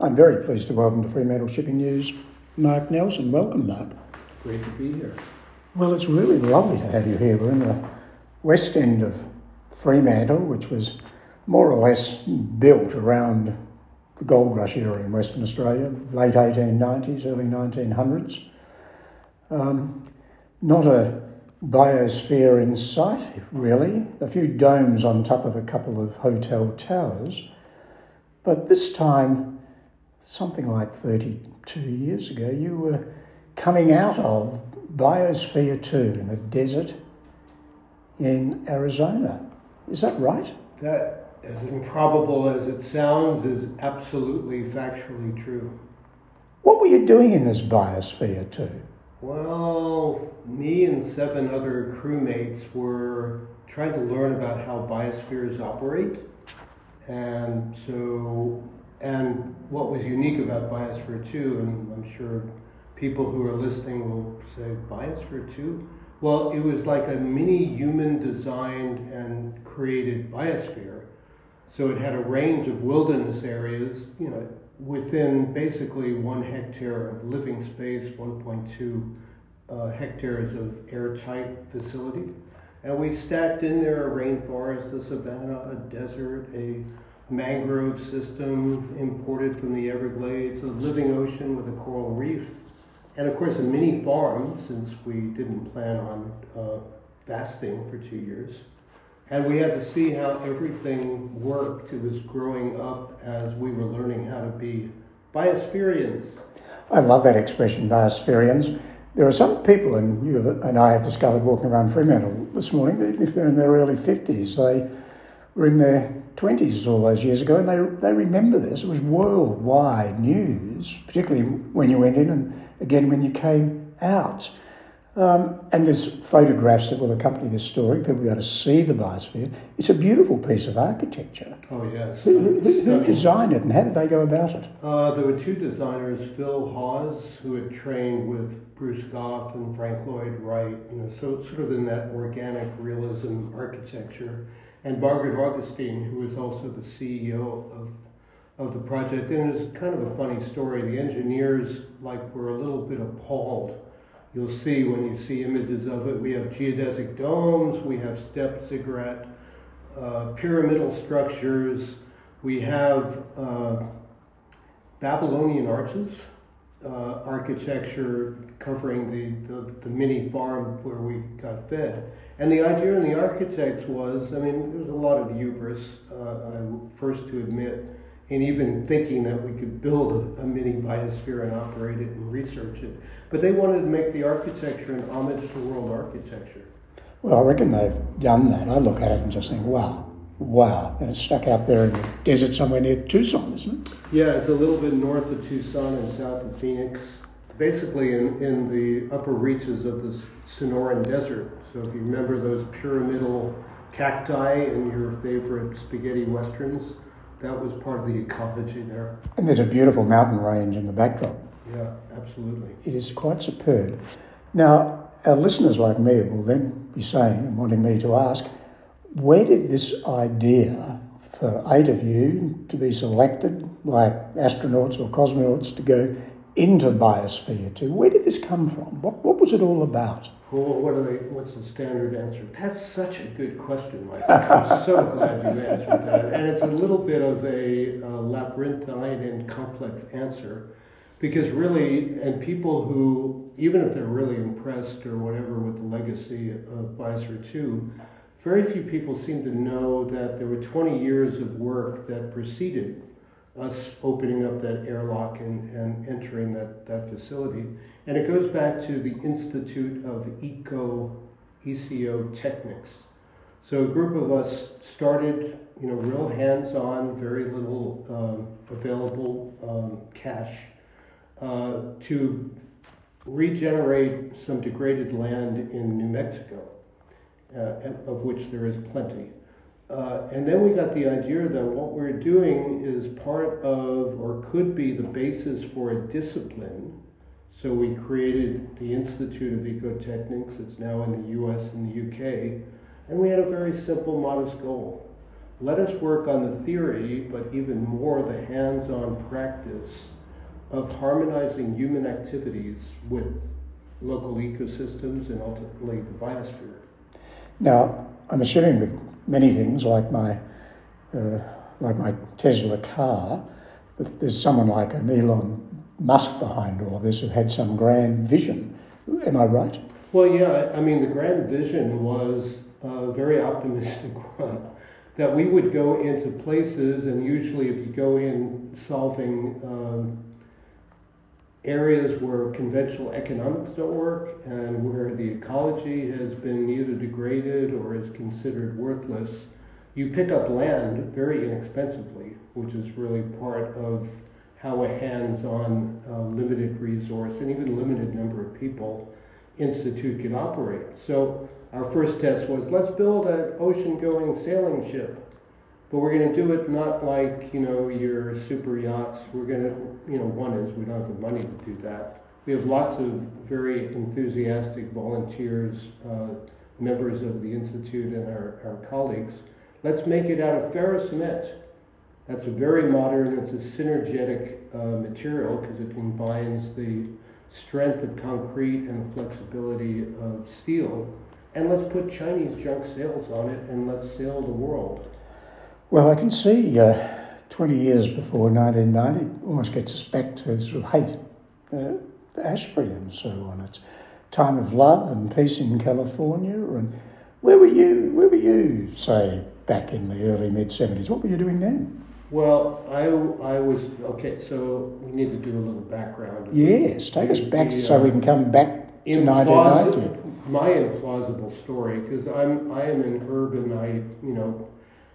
I'm very pleased to welcome to Fremantle Shipping News Mark Nelson. Welcome, Mark. Great to be here. Well, it's really lovely to have you here. We're in the west end of Fremantle, which was more or less built around the gold rush era in Western Australia, late 1890s, early 1900s. Not a biosphere in sight, really. A few domes on top of a couple of hotel towers. But this time, something like 32 years ago, you were coming out of Biosphere 2 in the desert in Arizona. Is that right? That, as improbable as it sounds, is absolutely factually true. What were you doing in this Biosphere 2? Well, me and 7 other crewmates were trying to learn about how biospheres operate. And what was unique about Biosphere 2, and I'm sure people who are listening will say, Biosphere 2? Well, it was like a mini human designed and created biosphere. So it had a range of wilderness areas, within basically 1 hectare of living space, 1.2 hectares of airtight facility. And we stacked in there a rainforest, a savanna, a desert, a mangrove system imported from the Everglades, a living ocean with a coral reef, and of course a mini farm, since we didn't plan on fasting for 2 years. And we had to see how everything worked. It was growing up as we were learning how to be biospherians. I love that expression, biospherians. There are some people, and you and I have discovered walking around Fremantle this morning, that even if they're in their early 50s, they were in their 20s all those years ago, and they remember this. It was worldwide news, particularly when you went in and again when you came out. And there's photographs that will accompany this story. People will be able to see the biosphere. It's a beautiful piece of architecture. Oh, yes. Who designed it, and how did they go about it? There were 2 designers, Phil Hawes, who had trained with Bruce Goff and Frank Lloyd Wright, so sort of in that organic realism architecture, and Margaret Augustine, who was also the CEO of the project. And it's kind of a funny story. The engineers were a little bit appalled. You'll see when you see images of it, we have geodesic domes, we have step ziggurat, pyramidal structures, we have Babylonian arches, architecture covering the mini farm where we got fed. And the idea in the architects was, there was a lot of hubris, I'm first to admit, in even thinking that we could build a mini biosphere and operate it and research it. But they wanted to make the architecture an homage to world architecture. Well, I reckon they've done that. I look at it and just think, wow. And it's stuck out there in the desert somewhere near Tucson, isn't it? Yeah, it's a little bit north of Tucson and south of Phoenix, basically in the upper reaches of the Sonoran Desert. So if you remember those pyramidal cacti in your favorite spaghetti westerns, that was part of the ecology there. And there's a beautiful mountain range in the backdrop. Yeah, absolutely. It is quite superb. Now, our listeners like me will then be saying and wanting me to ask, where did this idea for 8 of you to be selected like astronauts or cosmonauts to go into Biosphere 2, where did this come from? What was it all about? Well, what's the standard answer? That's such a good question, Mike. I'm so glad you answered that. And it's a little bit of a labyrinthine and complex answer, because really, and people who, even if they're really impressed or whatever with the legacy of Biosphere 2, very few people seem to know that there were 20 years of work that preceded us opening up that airlock and entering that facility. And it goes back to the Institute of Ecotechnics. So a group of us started, real hands-on, very little available cash to regenerate some degraded land in New Mexico, of which there is plenty. And then we got the idea that what we're doing is part of, or could be the basis for a discipline. So we created the Institute of Ecotechnics. It's now in the US and the UK. And we had a very simple, modest goal. let us work on the theory, but even more the hands-on practice of harmonizing human activities with local ecosystems and ultimately the biosphere. Now, I'm assuming with many things like my Tesla car, that there's someone like an Elon Musk behind all of this who had some grand vision. Am I right? Well, yeah, I mean, the grand vision was a very optimistic one, that we would go into places, and usually if you go in solving areas where conventional economics don't work and where the ecology has been either degraded or is considered worthless, you pick up land very inexpensively, which is really part of how a hands-on, limited resource and even limited number of people institute can operate. So our first test was, let's build an ocean-going sailing ship. But we're going to do it not like, your super yachts. We're going to, one is we don't have the money to do that. We have lots of very enthusiastic volunteers, members of the Institute and our colleagues. Let's make it out of ferrocement. That's a very modern, it's a synergetic material because it combines the strength of concrete and the flexibility of steel. And let's put Chinese junk sails on it and let's sail the world. Well, I can see 20 years before 1990 almost gets us back to sort of hate Asprey and so on. It's time of love and peace in California. And where were you, say, back in the early mid-70s? What were you doing then? Well, I was, okay, so we need to do a little background. Yes, take us back so we can come back to 1990. My implausible story, because I am an urban,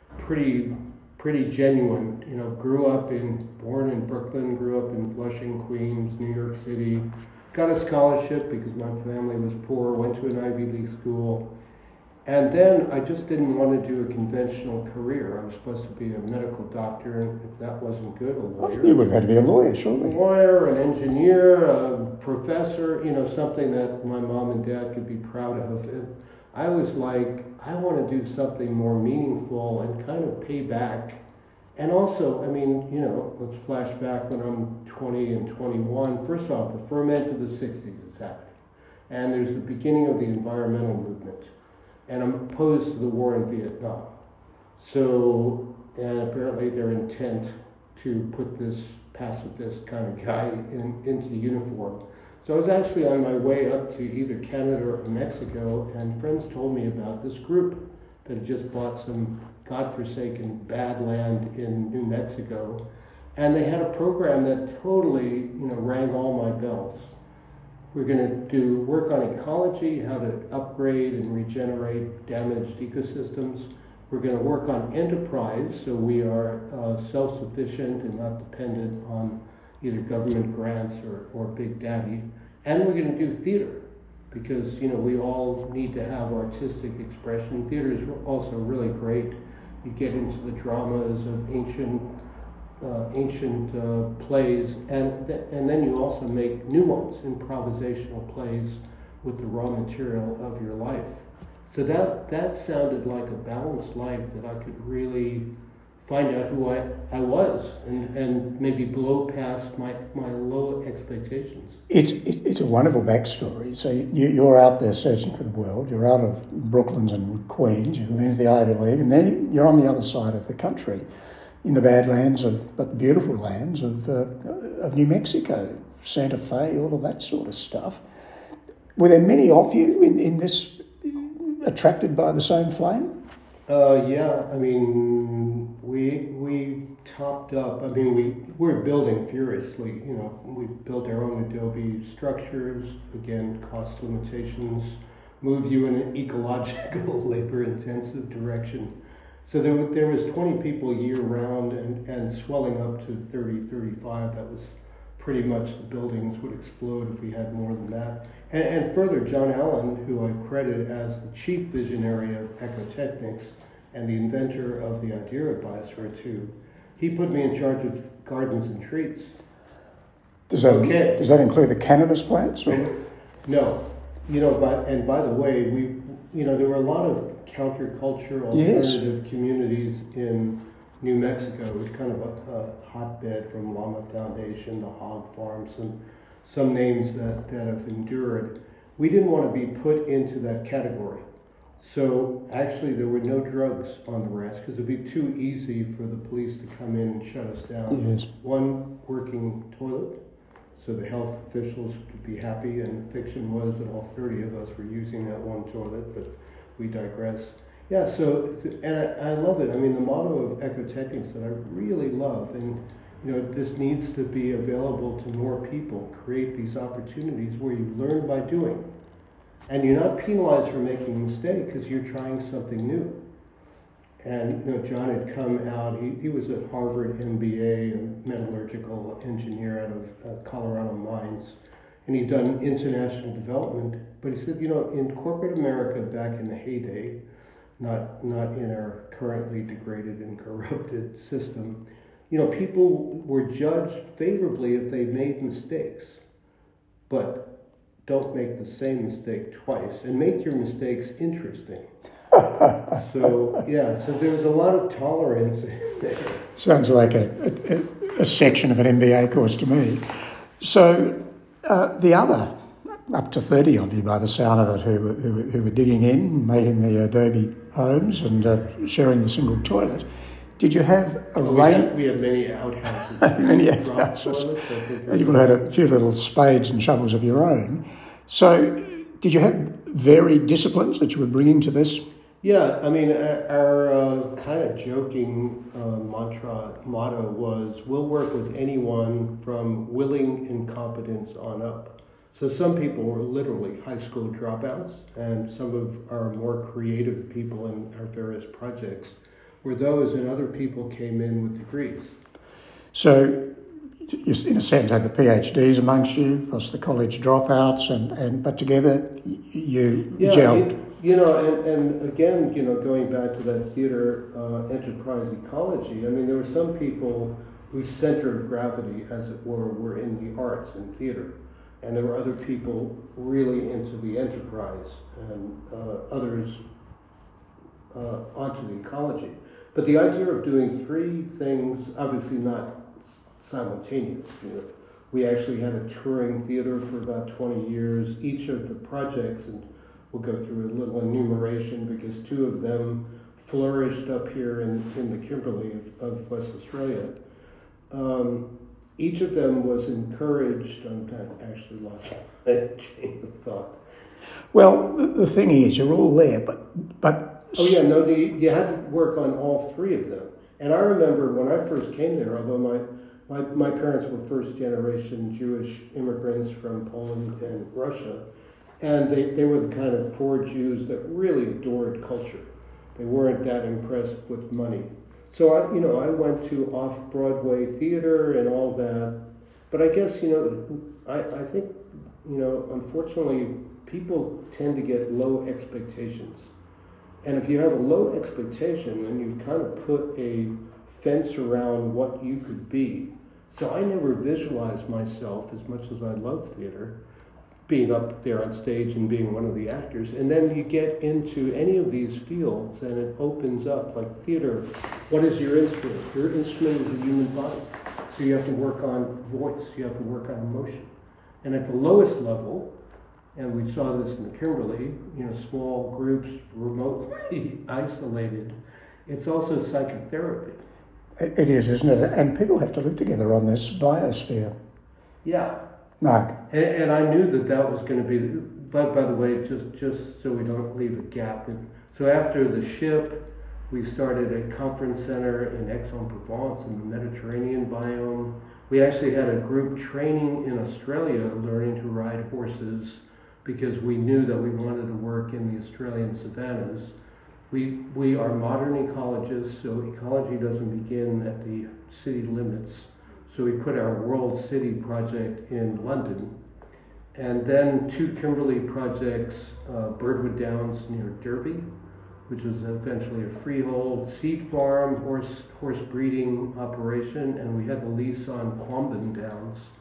pretty genuine, grew up born in Brooklyn, grew up in Flushing, Queens, New York City, got a scholarship because my family was poor, went to an Ivy League school, and then I just didn't want to do a conventional career. I was supposed to be a medical doctor, and if that wasn't good, a lawyer. You would have had to be a lawyer, surely. A lawyer, an engineer, a professor, something that my mom and dad could be proud of. And I was like, I want to do something more meaningful and kind of pay back. And also, let's flash back when I'm 20 and 21. First off, the ferment of the 60s is happening. And there's the beginning of the environmental movement. And I'm opposed to the war in Vietnam. So, and apparently their intent to put this pacifist kind of guy into uniform. So I was actually on my way up to either Canada or Mexico, and friends told me about this group that had just bought some godforsaken bad land in New Mexico. And they had a program that totally, rang all my bells. We're going to do work on ecology, how to upgrade and regenerate damaged ecosystems. We're going to work on enterprise, so we are self-sufficient and not dependent on either government grants or Big Daddy. And we're going to do theater, because we all need to have artistic expression. Theater is also really great. You get into the dramas of ancient plays, and then you also make new ones, improvisational plays with the raw material of your life. So that sounded like a balanced life that I could really find out who I was and maybe blow past my low expectations. It's a wonderful backstory. So you're out there searching for the world. You're out of Brooklyns and Queens. You've been to the Ivy League, and then you're on the other side of the country, in the badlands but beautiful lands of New Mexico, Santa Fe, all of that sort of stuff. Were there many of you in this attracted by the same flame? Yeah, we topped up. We're building furiously. We built our own Adobe structures. Again, cost limitations move you in an ecological, labor-intensive direction. So there was 20 people year-round and swelling up to 30, 35. That was pretty much, the buildings would explode if we had more than that. And further, John Allen, who I credit as the chief visionary of ecotechnics and the inventor of the idea of Biosphere 2, he put me in charge of gardens and trees. Does that include the cannabis plants? Or? No. By the way, there were a lot of counterculture, Yes. alternative communities in New Mexico. It was kind of a hotbed from Llama Foundation, the Hog Farms, and some names that have endured. We didn't want to be put into that category. So actually there were no drugs on the ranch because it'd be too easy for the police to come in and shut us down. Yes. One working toilet, so the health officials could be happy, and the fiction was that all 30 of us were using that one toilet, but we digress. Yeah, so, and I love it. I mean, the motto of Ecotechnics that I really love, and this needs to be available to more people, create these opportunities where you learn by doing. And you're not penalized for making a mistake because you're trying something new. And John had come out, he was at Harvard MBA, a metallurgical engineer out of Colorado Mines, and he'd done international development. But he said, in corporate America back in the heyday, not in our currently degraded and corrupted system, people were judged favorably if they made mistakes. But don't make the same mistake twice, and make your mistakes interesting. So there's a lot of tolerance. Sounds like a section of an MBA course to me. So the other, up to 30 of you by the sound of it, who were digging in, making the adobe homes and sharing the single toilet, did you have a range? We had many outhouses. Many outhouses. You would have had a few little spades and shovels of your own. So did you have varied disciplines that you were bringing to this? Yeah, I mean, our kind of joking motto was, we'll work with anyone from willing incompetence on up. So some people were literally high school dropouts, and some of our more creative people in our various projects were those, and other people came in with degrees. So you, in a sense, had the PhDs amongst you, plus the college dropouts, but together you gelled. And again, going back to that theater enterprise ecology, I mean, there were some people whose center of gravity, as it were in the arts and theater. And there were other people really into the enterprise, and others onto the ecology. But the idea of doing three things, obviously not simultaneous. We actually had a touring theater for about 20 years. Each of the projects, and we'll go through a little enumeration because two of them flourished up here in the Kimberley of West Australia. Each of them was encouraged. I actually lost my chain of thought. Well, the thing is, you're all there, but you had to work on all three of them. And I remember when I first came there, although my parents were first generation Jewish immigrants from Poland and Russia, and they were the kind of poor Jews that really adored culture. They weren't that impressed with money. So I went to off-Broadway theater and all that. But I guess, I think, unfortunately, people tend to get low expectations. And if you have a low expectation, then you kind of put a fence around what you could be. So I never visualized myself, as much as I love theater, being up there on stage and being one of the actors. And then you get into any of these fields and it opens up, like theater. What is your instrument? Your instrument is a human body. So you have to work on voice, you have to work on emotion. And at the lowest level, and we saw this in the Kimberley, small groups, remotely isolated, it's also psychotherapy. It is, isn't it? And people have to live together on this biosphere. Yeah. Mark. And I knew that was going to be, but by the way, just so we don't leave a gap. So after the ship, we started a conference center in Aix-en-Provence in the Mediterranean biome. We actually had a group training in Australia, learning to ride horses, because we knew that we wanted to work in the Australian savannas. We are modern ecologists, so ecology doesn't begin at the city limits. So we put our World City project in London. And then two Kimberley projects, Birdwood Downs near Derby, which was eventually a freehold seed farm, horse breeding operation, and we had the lease on Quambin Downs,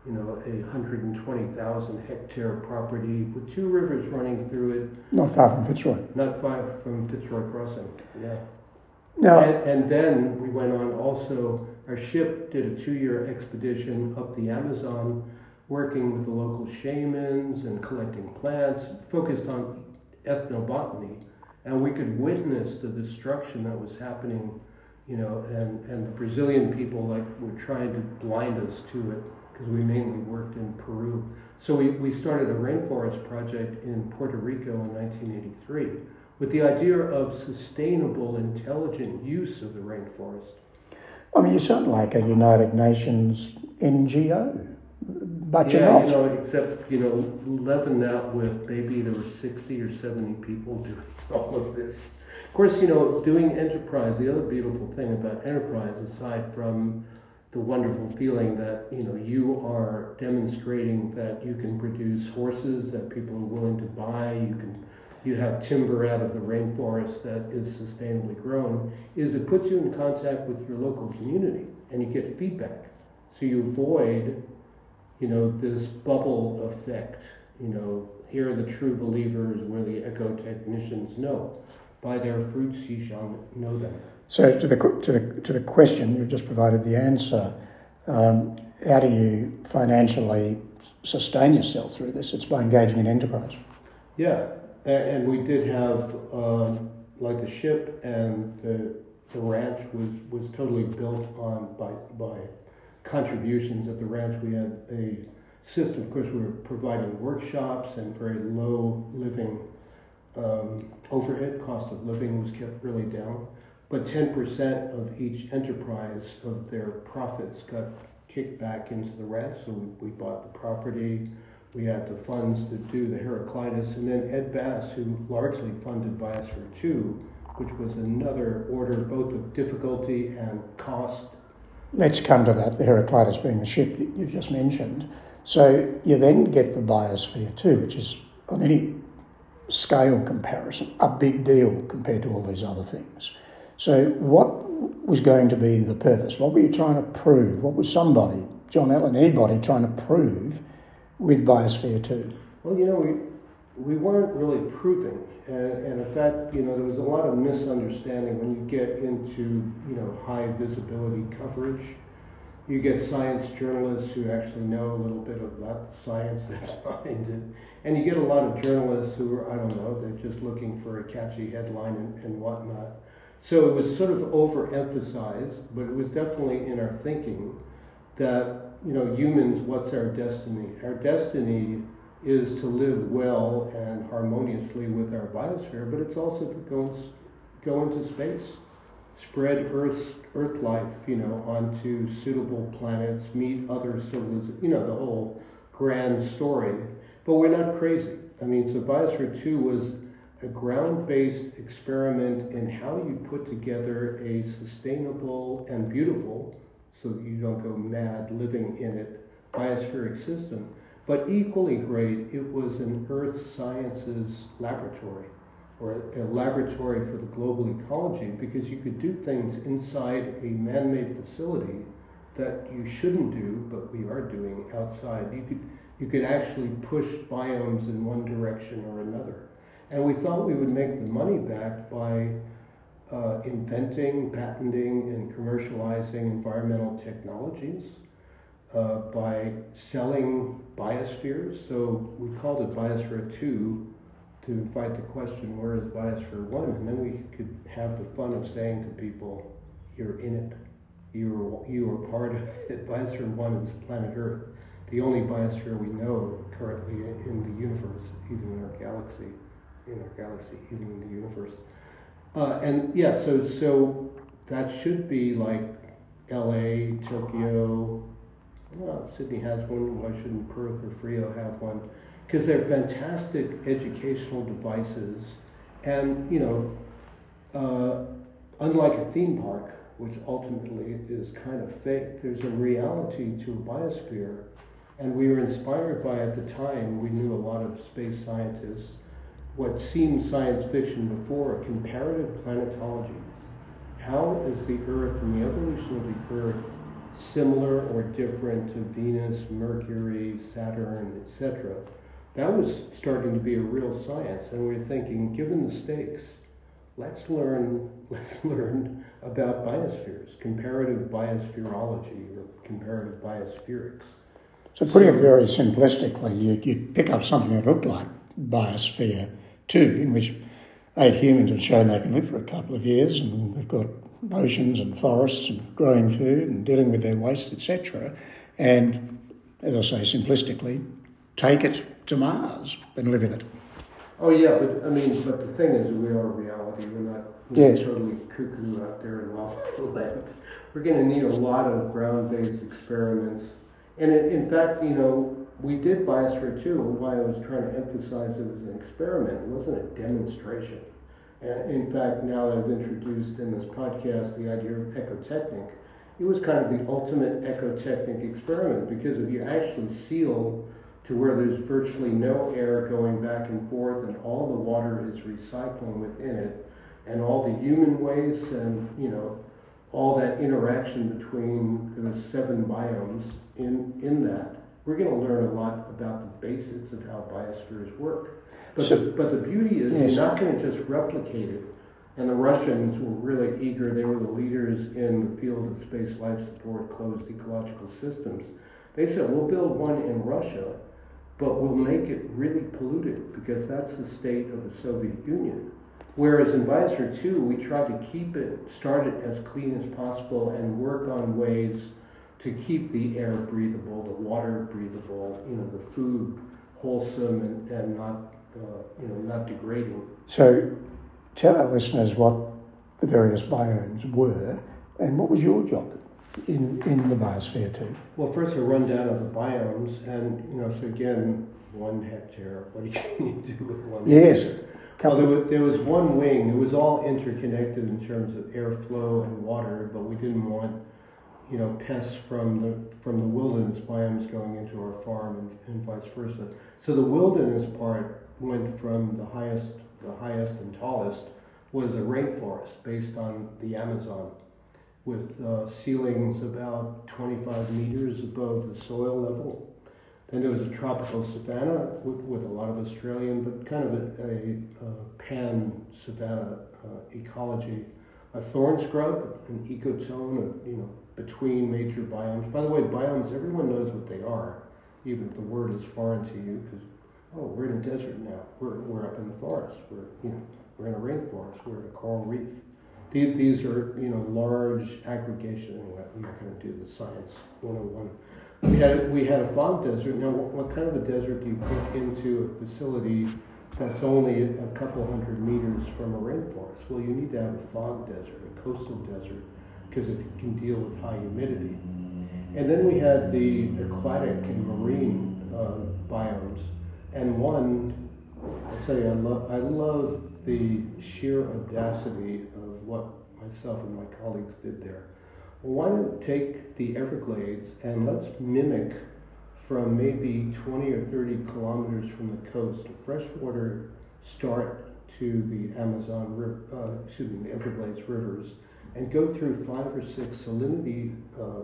a 120,000 hectare property with 2 rivers running through it. Not far from Fitzroy. Not far from Fitzroy Crossing, yeah. Now, and then we went on also, our ship did a 2-year expedition up the Amazon, working with the local shamans and collecting plants, focused on ethnobotany. And we could witness the destruction that was happening, and the Brazilian people were trying to blind us to it because we mainly worked in Peru. So we started a rainforest project in Puerto Rico in 1983 with the idea of sustainable, intelligent use of the rainforest. I mean, you sound like a United Nations NGO, but yeah, you're not. Except, leaven that with maybe there were 60 or 70 people doing all of this. Of course, doing enterprise, the other beautiful thing about enterprise, aside from the wonderful feeling that, you are demonstrating that you can produce horses that people are willing to buy, you have timber out of the rainforest that is sustainably grown, is it puts you in contact with your local community and you get feedback. So you avoid, this bubble effect. Here are the true believers, where the eco-technicians know. By their fruits ye shall know them. So to the question, you've just provided the answer. How do you financially sustain yourself through this? It's by engaging in enterprise. Yeah, and we did have, the ship and the ranch was totally built on by contributions at the ranch. We had a system, of course, we were providing workshops and very low living overhead. Cost of living was kept really down. But 10% of each enterprise of their profits got kicked back into the ranch. So we bought the property. We had the funds to do the Heraclitus. And then Ed Bass, who largely funded Biosphere 2, which was another order both of difficulty and cost. Let's come to that, the Heraclitus being the ship that you just mentioned. So you then get the Biosphere 2, which is, on any scale comparison, a big deal compared to all these other things. So what was going to be the purpose? What were you trying to prove? What was somebody, John Allen, anybody, trying to prove with Biosphere 2? Well, we weren't really proving. And in fact, there was a lot of misunderstanding when you get into, high visibility coverage. You get science journalists who actually know a little bit about the science that's behind it. And you get a lot of journalists who are, they're just looking for a catchy headline and whatnot. So it was sort of overemphasized, but it was definitely in our thinking that, humans, what's our destiny? Our destiny is to live well and harmoniously with our biosphere, but it's also to go into space, spread Earth life, onto suitable planets, meet other civilizations, the whole grand story. But we're not crazy. So Biosphere 2 was a ground-based experiment in how you put together a sustainable and beautiful, so you don't go mad living in it, biospheric system. But equally great, it was an earth sciences laboratory, or a laboratory for the global ecology, because you could do things inside a man-made facility that you shouldn't do, but we are doing outside. You could actually push biomes in one direction or another. And we thought we would make the money back by inventing, patenting, and commercializing environmental technologies, by selling biospheres. So we called it Biosphere 2 to invite the question, where is Biosphere 1? And then we could have the fun of saying to people, you're in it. You are part of it. Biosphere 1 is planet Earth, the only biosphere we know currently in the universe, even in our galaxy, even in the universe. So that should be like LA, Tokyo. Well, Sydney has one. Why shouldn't Perth or Frio have one? Because they're fantastic educational devices, and unlike a theme park, which ultimately is kind of fake, there's a reality to a biosphere, and we were inspired by, at the time, we knew a lot of space scientists, what seemed science fiction before, comparative planetology. How is the Earth and the evolution of the Earth similar or different to Venus, Mercury, Saturn, etc. That was starting to be a real science, and we were thinking, given the stakes, let's learn about biospheres, comparative biospherology or comparative biospherics. So putting it very simplistically, you'd pick up something that looked like Biosphere 2, in which 8 humans have shown they can live for a couple of years, and we've got oceans and forests and growing food and dealing with their waste, etc. And, as I say simplistically, take it to Mars and live in it. Oh yeah, but the thing is, we are reality. We're not totally cuckoo out there in La La Land. We're going to need a lot of ground-based experiments. And in fact, we did Biosphere 2, and why I was trying to emphasize it was an experiment. It wasn't a demonstration. And in fact, now that I've introduced in this podcast the idea of ecotechnic, it was kind of the ultimate ecotechnic experiment, because if you actually seal to where there's virtually no air going back and forth, and all the water is recycling within it, and all the human waste and all that interaction between those 7 biomes in that, we're going to learn a lot about the basics of how biospheres work. But the beauty is you're not going to just replicate it. And the Russians were really eager. They were the leaders in the field of space life support, closed ecological systems. They said, we'll build one in Russia, but we'll make it really polluted, because that's the state of the Soviet Union. Whereas in Biosphere 2, we tried to start it as clean as possible and work on ways to keep the air breathable, the water breathable, the food wholesome and not degrading. So tell our listeners what the various biomes were, and what was your job in the Biosphere 2? Well, first a rundown of the biomes, and so again, 1 hectare. What can you do with 1 hectare? Well, there was one wing. It was all interconnected in terms of airflow and water, but we didn't want pests from the wilderness biomes going into our farm and vice versa. So the wilderness part went from the highest and tallest was a rainforest based on the Amazon, with ceilings about 25 meters above the soil level. Then there was a tropical savanna with a lot of Australian, but kind of a pan savanna ecology. A thorn scrub, an ecotone, between major biomes. By the way, biomes, everyone knows what they are, even if the word is foreign to you, because we're in a desert now. We're up in the forest. We're in a rainforest. We're in a coral reef. These are large aggregation. Anyway, I'm not going to do the science 101. We had a fog desert. Now, what kind of a desert do you put into a facility that's only a couple hundred meters from a rainforest? Well, you need to have a fog desert, a coastal desert, because it can deal with high humidity. And then we had the aquatic and marine biomes. And one, I'll tell you, I love the sheer audacity of what myself and my colleagues did there. Well, why not take the Everglades and let's mimic from maybe 20 or 30 kilometers from the coast, a freshwater start to the Amazon River, the Everglades rivers, and go through 5 or 6 salinity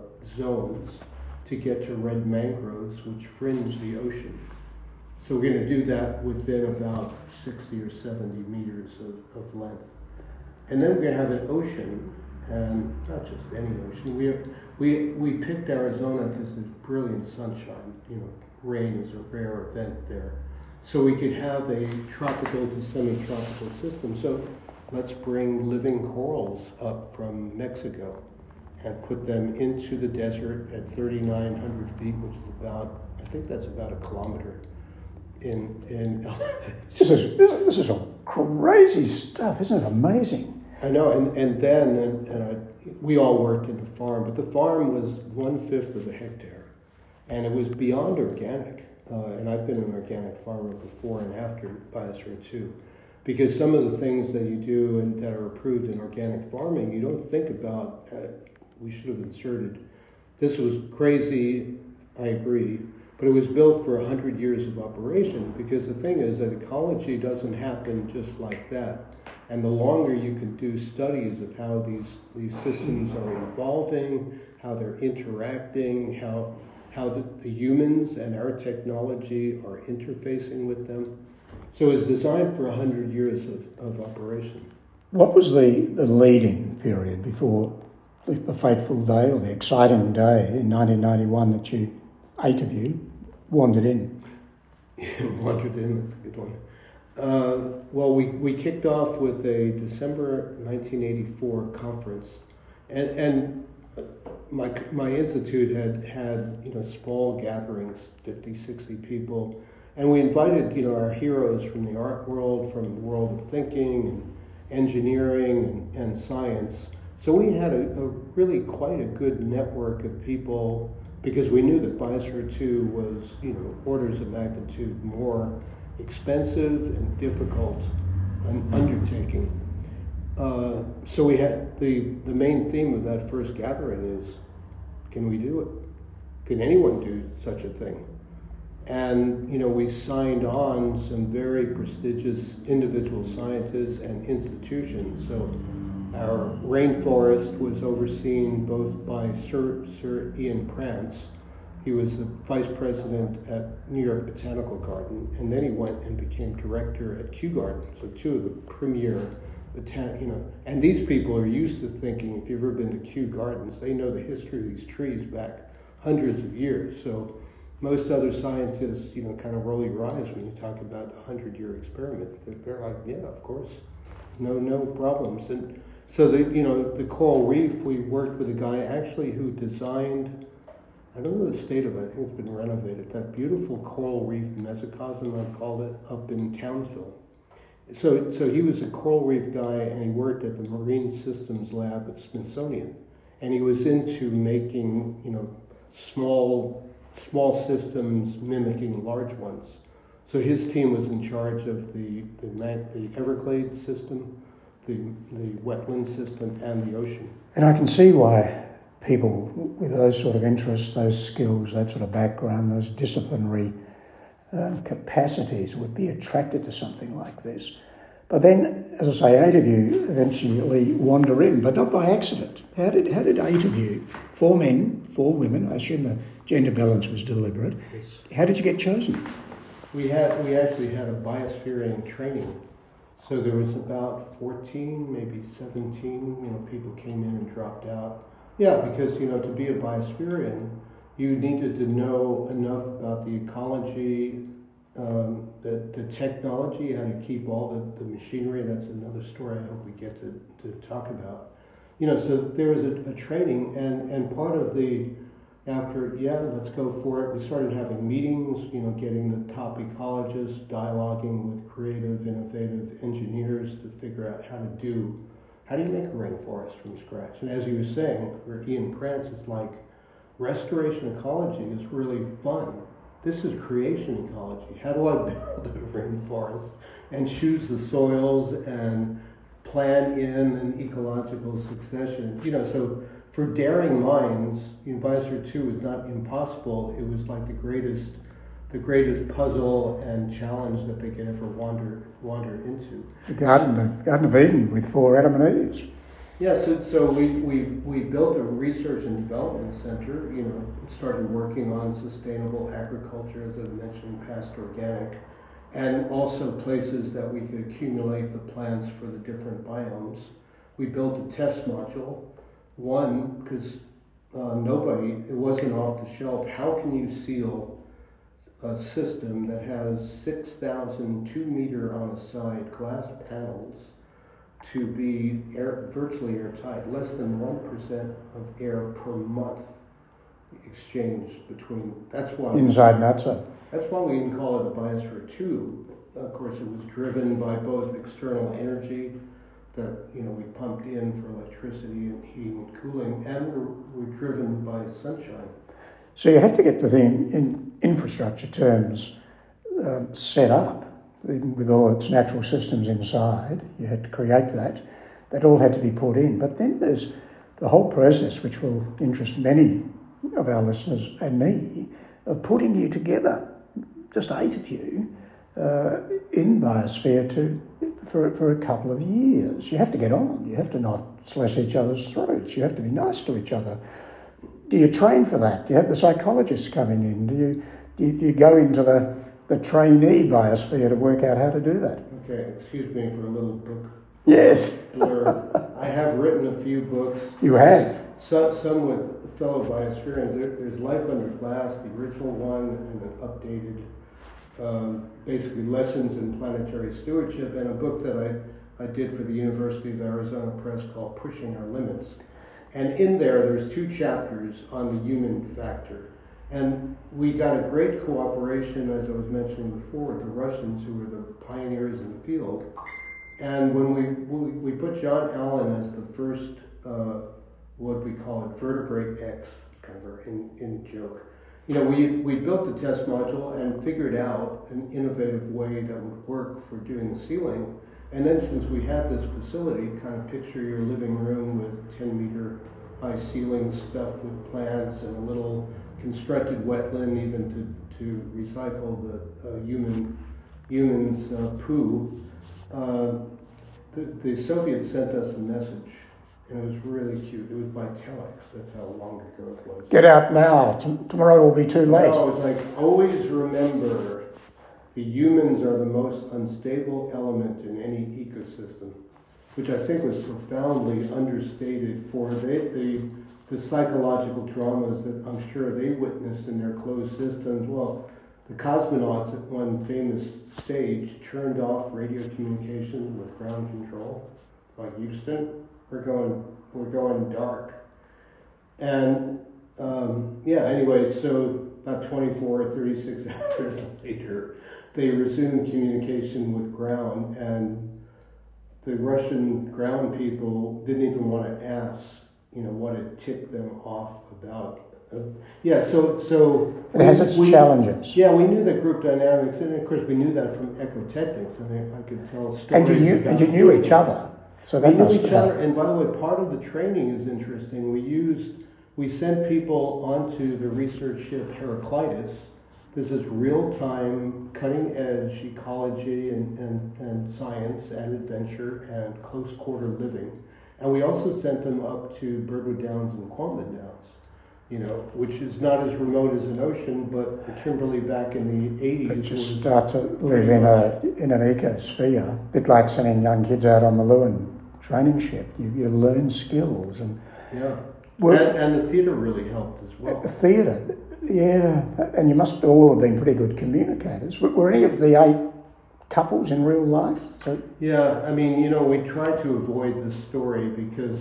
zones to get to red mangroves, which fringe the ocean. So we're going to do that within about 60 or 70 meters of length. And then we're going to have an ocean, and not just any ocean. We picked Arizona because there's brilliant sunshine. Rain is a rare event there. So we could have a tropical to semi-tropical system. So let's bring living corals up from Mexico and put them into the desert at 3,900 feet, which is about, I think that's about a kilometer in elevation. This is all crazy stuff, isn't it? Amazing. I know, and then we all worked in the farm, but the farm was 1/5 of a hectare, and it was beyond organic. And I've been an organic farmer before and after Biosphere 2, because some of the things that you do and that are approved in organic farming, you don't think about. We should have inserted. This was crazy, I agree, but it was built for 100 years of operation, because the thing is that ecology doesn't happen just like that. And the longer you can do studies of how these systems are evolving, how they're interacting, how the humans and our technology are interfacing with them. So it was designed for 100 years of operation. What was the lead-in period before the fateful day or the exciting day in 1991 that you, 8 of you, wandered in? Wandered in, that's a good one. Well, we kicked off with a December 1984 conference, and my institute had small gatherings, 50, 60 people, and we invited our heroes from the art world, from the world of thinking and engineering and science. So we had a really quite a good network of people, because we knew that Biosphere 2 was orders of magnitude more expensive and difficult an undertaking. So we had the main theme of that first gathering is, can we do it? Can anyone do such a thing? And we signed on some very prestigious individual scientists and institutions. So our rainforest was overseen both by Sir Ian Prance. He was the vice president at New York Botanical Garden, and then he went and became director at Kew Gardens, so two of the premier and these people are used to thinking, if you've ever been to Kew Gardens, they know the history of these trees back hundreds of years. So most other scientists, kind of roll your eyes when you talk about a 100-year experiment. They're like, yeah, of course, no problems. And so the coral reef, we worked with a guy actually who designed, I don't know the state of it, I think it's been renovated, that beautiful coral reef mesocosm, I called it, up in Townsville. So he was a coral reef guy, and he worked at the Marine Systems Lab at Smithsonian, and he was into making small systems mimicking large ones. So his team was in charge of the Everglades system, the wetland system, and the ocean. And I can see why people with those sort of interests, those skills, that sort of background, those disciplinary capacities would be attracted to something like this. But then, as I say, 8 of you eventually wander in, but not by accident. How did 8 of you, 4 men, 4 women, I assume the gender balance was deliberate, Yes. How did you get chosen? We actually had a biospherian training. So there was about 14, maybe 17, people came in and dropped out. Yeah, because, to be a biospherian, you needed to know enough about the ecology, the technology, how to keep all the machinery. That's another story I hope we get to talk about. So there was a training, and part of let's go for it, we started having meetings, getting the top ecologists, dialoguing with creative, innovative engineers to figure out how do you make a rainforest from scratch? And as you were saying, where Ian Prance is like, restoration ecology is really fun. This is creation ecology. How do I build a rainforest and choose the soils and plan in an ecological succession? So for daring minds, Biosphere 2 was not impossible. It was like the greatest puzzle and challenge that they could ever wander into. The Garden of Eden with 4 Adam and Eves. Yeah, so we built a research and development center, started working on sustainable agriculture, as I mentioned, past organic, and also places that we could accumulate the plants for the different biomes. We built a test module, one, because it wasn't off the shelf. How can you seal a system that has 6,000 2-meter on a side glass panels to be virtually airtight, less than 1% of air per month exchanged between, that's why inside and outside. That's why we can call it a Biosphere 2. Of course, it was driven by both external energy that we pumped in for electricity and heating and cooling, and we're driven by sunshine. So you have to get the thing in infrastructure terms set up with all its natural systems inside. You had to create that. That all had to be put in. But then there's the whole process, which will interest many of our listeners and me, of putting you together, just 8 of you, in Biosphere 2 for a couple of years. You have to get on. You have to not slash each other's throats. You have to be nice to each other. do you train for that? Do you have the psychologists coming in? Do you go into the trainee biosphere to work out how to do that? Okay, excuse me for a little book. Yes. Blur. I have written a few books. You have? Some with fellow biospherians. There's Life Under Glass, the original one, and an updated, basically lessons in planetary stewardship, and a book that I did for the University of Arizona Press called Pushing Our Limits. And in there's 2 chapters on the human factor. And we got a great cooperation, as I was mentioning before, with the Russians, who were the pioneers in the field. And when we put John Allen as the first, what we call it, vertebrate X, kind of in joke. You know, we built the test module and figured out an innovative way that would work for doing the sealing. And then since we had this facility, kind of picture your living room with 10-meter high ceiling stuffed with plants and a little constructed wetland even to recycle the humans' poo. The Soviets sent us a message, and it was really cute. It was by telex. That's how long ago it was. Get out now. Tomorrow will be too late. No, it was like, always remember, the humans are the most unstable element in any ecosystem, which I think was profoundly understated for the psychological dramas that I'm sure they witnessed in their closed systems. Well, the cosmonauts at one famous stage turned off radio communication with ground control, like Houston, we're going dark. And anyway, so about 24 or 36 hours later, they resumed communication with ground, and the Russian ground people didn't even want to ask, what had ticked them off about. So it has its challenges. Yeah, we knew the group dynamics, and of course we knew that from ecotechnics. I mean, I could tell stories. And you knew each other, so that must each other. And by the way, part of the training is interesting. We sent people onto the research ship Heraclitus. This is real-time, cutting-edge ecology and science and adventure and close-quarter living. And we also sent them up to Birdwood Downs and Quammen Downs, which is not as remote as an ocean, but the Kimberley back in the 80s. But you start to live in an ecosphere, a bit like sending young kids out on the Lewin training ship. You learn skills. And the theatre really helped as well. Theatre, yeah. And you must all have been pretty good communicators. Were any of the 8 couples in real life? So, yeah, I mean, we try to avoid this story because,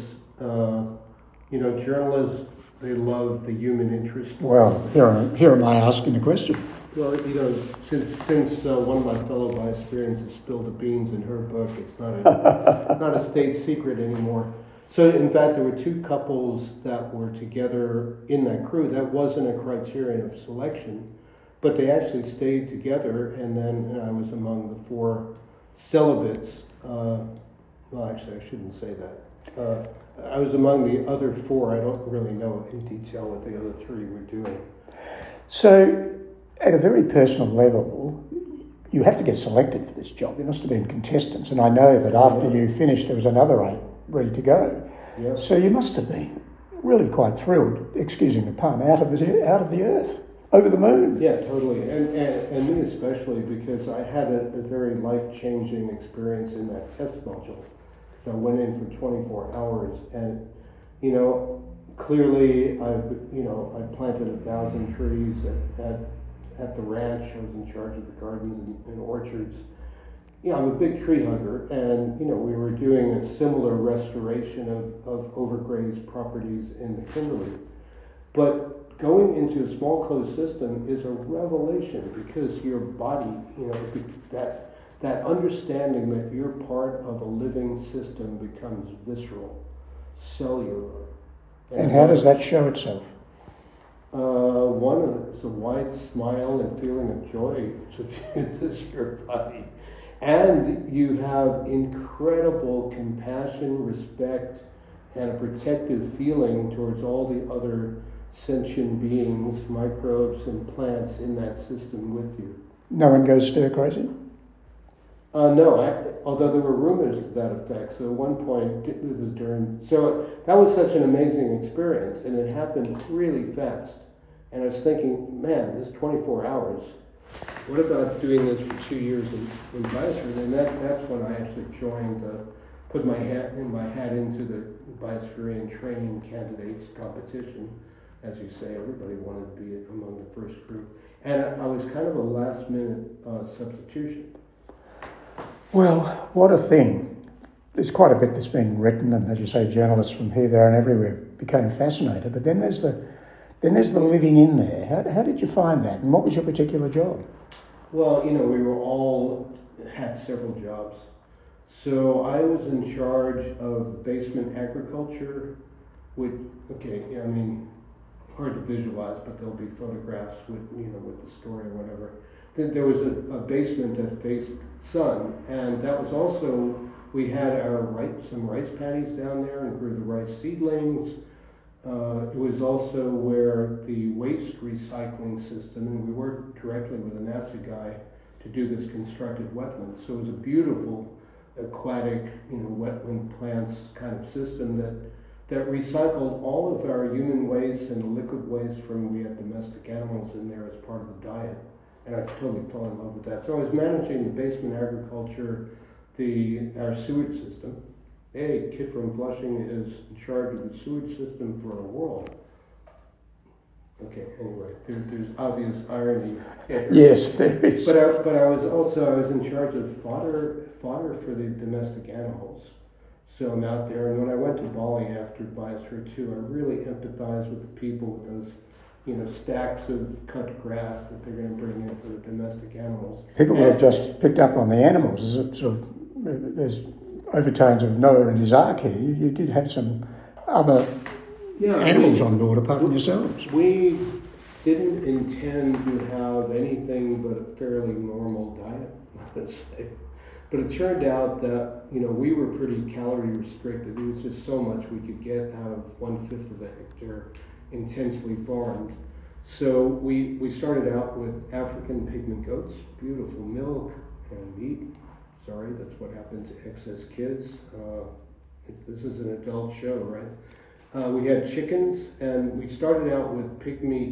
journalists, they love the human interest. Well, here am I asking the question. Well, since one of my fellow biospherians has spilled the beans in her book, it's not a state secret anymore. So, in fact, there were 2 couples that were together in that crew. That wasn't a criterion of selection. But they actually stayed together, and then I was among the 4 celibates. Well, actually, I shouldn't say that. I was among the other 4. I don't really know in detail what the other 3 were doing. So, at a very personal level, you have to get selected for this job. You must have been contestants, and I know that after you finished, there was another 8 ready to go. Yeah. So you must have been really quite thrilled, excusing the pun, out of the earth. Over the moon. Yeah, totally. And me especially, because I had a very life-changing experience in that test module. So I went in for 24 hours and, clearly I planted 1,000 trees at the ranch. I was in charge of the gardens and orchards. I'm a big tree hugger, and, we were doing a similar restoration of overgrazed properties in the Kimberley. But going into a small closed system is a revelation because your body, that understanding that you're part of a living system becomes visceral, cellular. And how does that show itself? One is a wide smile and feeling of joy suffuses your body. And you have incredible compassion, respect, and a protective feeling towards all the other sentient beings, microbes, and plants in that system with you. No one goes stir crazy? No, although there were rumors to that effect. So at one point, it was during. So that was such an amazing experience, and it happened really fast. And I was thinking, man, this is 24 hours. What about doing this for 2 years in biosphere? And that's when I actually joined put my hat into the Biospherian Training Candidates competition. As you say, everybody wanted to be among the first group. And I was kind of a last-minute substitution. Well, what a thing. There's quite a bit that's been written, and as you say, journalists from here, there and everywhere became fascinated. But then there's the living in there. How did you find that, and what was your particular job? Well, we were all had several jobs. So I was in charge of basement agriculture, hard to visualize, but there'll be photographs with the story or whatever. Then there was a basement that faced sun, and that was also, we had some rice paddies down there and grew the rice seedlings. It was also where the waste recycling system, and we worked directly with a NASA guy to do this constructed wetland. So it was a beautiful aquatic, wetland plants kind of system that recycled all of our human waste and liquid waste we had domestic animals in there as part of the diet. And I totally fell in love with that. So I was managing the basement agriculture, our sewage system. Hey, kid from Flushing is in charge of the sewage system for the world. Okay, anyway, there's obvious irony here. Yes, there is. But I was in charge of fodder for the domestic animals. So I'm out there, and when I went to Bali after Biosphere 2, I really empathized with the people with those stacks of cut grass that they're going to bring in for the domestic animals. People would have just picked up on the animals. There's overtones of Noah and his ark here. You did have some other animals on board apart from yourselves. We didn't intend to have anything but a fairly normal diet, let's say. But it turned out that, we were pretty calorie restricted. It was just so much we could get out of 1/5 of a hectare intensely farmed. So we started out with African pigment goats, beautiful milk and meat. Sorry, that's what happened to excess kids. This is an adult show, right? We had chickens, and we started out with pygmy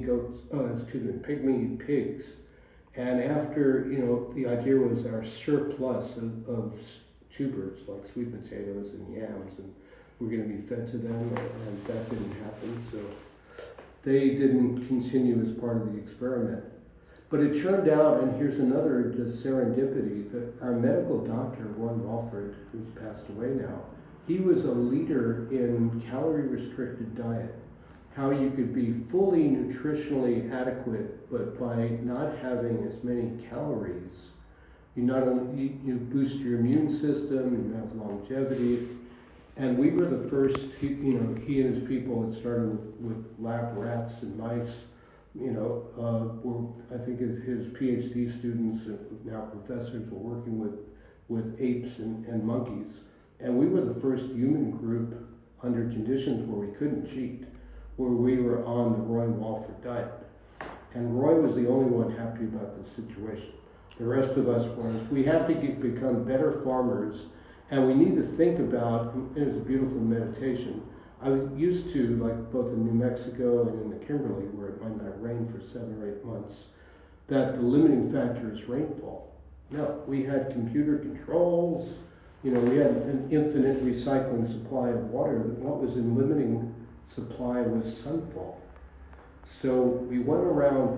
pigs. And after, the idea was our surplus of tubers, like sweet potatoes and yams, and we're going to be fed to them, and that didn't happen. So they didn't continue as part of the experiment. But it turned out, and here's another just serendipity, that our medical doctor, Roy Walford, who's passed away now, he was a leader in calorie-restricted diet. How you could be fully nutritionally adequate, but by not having as many calories, you boost your immune system, you have longevity. And we were the first, he and his people had started with lab rats and mice, I think his PhD students, now professors, were working with apes and monkeys. And we were the first human group under conditions where we couldn't cheat, where we were on the Roy Walford diet. And Roy was the only one happy about this situation. The rest of us weren't. We have to become better farmers, and we need to think about, it was a beautiful meditation. I was used to, like both in New Mexico and in the Kimberley, where it might not rain for 7 or 8 months, that the limiting factor is rainfall. No, we had computer controls, we had an infinite recycling supply of water. What was in limiting supply was sunfall. So we went around